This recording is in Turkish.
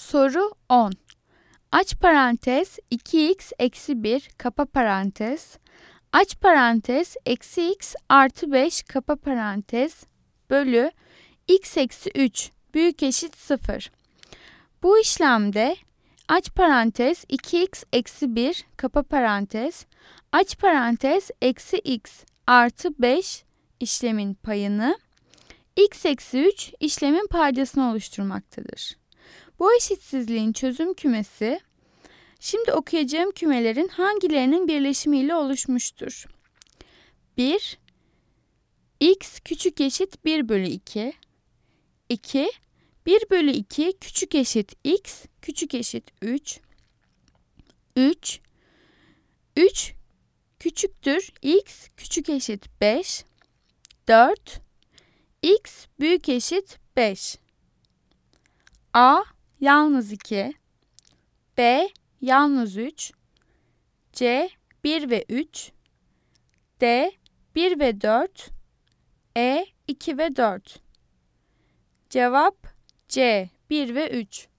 Soru 10. Aç parantez 2x eksi 1 kapa parantez. Aç parantez eksi x artı 5 kapa parantez bölü x eksi 3 büyük eşit 0. Bu işlemde aç parantez 2x eksi 1 kapa parantez aç parantez eksi x artı 5 işlemin payını x eksi 3 işlemin paydasını oluşturmaktadır. Bu eşitsizliğin çözüm kümesi şimdi okuyacağım kümelerin hangilerinin birleşimiyle oluşmuştur? 1. X küçük eşit 1 bölü 2. 2. 1 bölü 2 küçük eşit x küçük eşit 3. 3. 3 küçüktür x küçük eşit 5. 4. X büyük eşit 5. A yalnız 2. B yalnız 3. C 1 ve 3. D 1 ve 4. E 2 ve 4. Cevap C 1 ve 3.